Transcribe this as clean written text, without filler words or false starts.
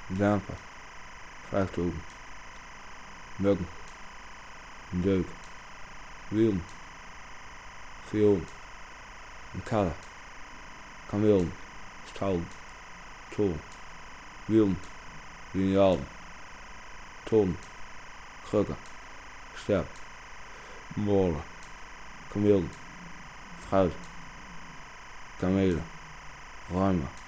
damper, vrachtauto, muggen, deuk, wielen, viool, karre, kamelen, stouwen, tol, wielen, linialen, ton, krukken, step, molen, kamelen, fruit, kamelen, ruimen,